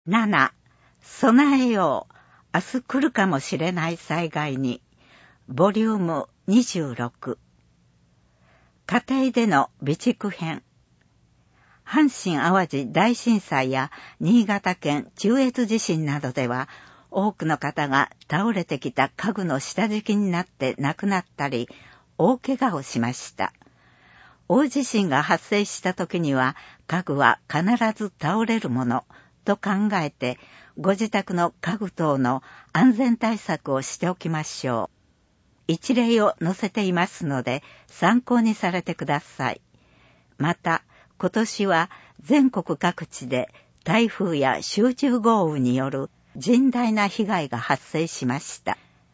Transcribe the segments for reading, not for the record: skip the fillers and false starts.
7、備えよう。明日来るかもしれない災害に。ボリューム26。家庭での備蓄編。阪神淡路大震災や新潟県中越地震などでは、多くの方が倒れてきた家具の下敷きになって亡くなったり、大怪我をしました。大地震が発生した時には、家具は必ず倒れるものと考えて、ご自宅の家具等の安全対策をしておきましょう。一例を載せていますので、参考にされてください。また、今年は全国各地で台風や集中豪雨による甚大な被害が発生しました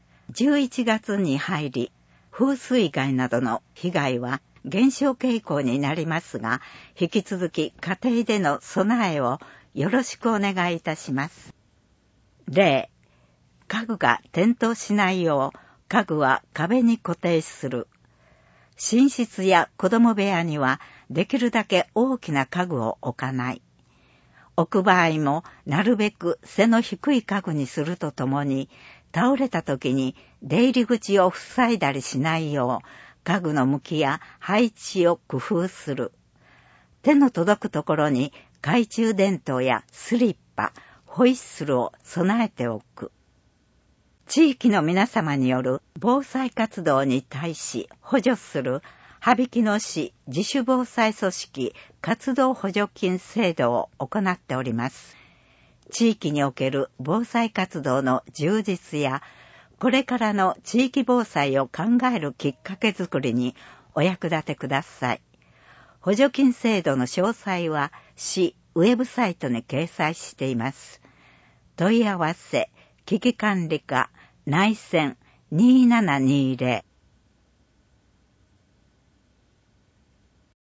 。11月に入り、風水害などの被害は減少傾向になりますが、引き続き家庭での備えをよろしくお願いいたします。例、家具が転倒しないよう家具は壁に固定する。寝室や子供部屋にはできるだけ大きな家具を置かない。置く場合もなるべく背の低い家具にするとともに、倒れた時に出入り口を塞いだりしないよう家具の向きや配置を工夫する。手の届くところに懐中電灯やスリッパ、ホイッスルを備えておく。地域の皆様による防災活動に対し補助する羽曳野市自主防災組織活動補助金制度を行っております。地域における防災活動の充実や、これからの地域防災を考えるきっかけづくりにお役立てください。補助金制度の詳細は市ウェブサイトに掲載しています。問い合わせ、危機管理課内線2720